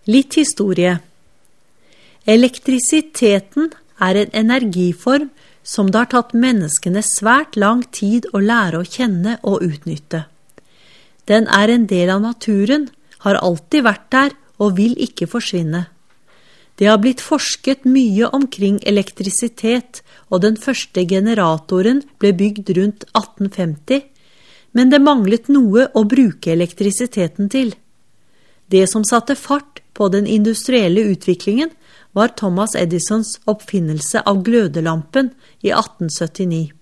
Litt historie. Elektrisiteten er en energiform som det har tatt menneskene svært lang tid å lære å kjenne og utnytte. Den er en del av naturen, har alltid vært der og vil ikke forsvinne. Det har blitt forsket mye omkring elektrisitet, og den første generatoren ble bygd rundt 1850, men det manglet noe å bruke elektrisiteten til. Det som satte fart på den industrielle utviklingen var Thomas Edisons oppfinnelse av glødelampen i 1879.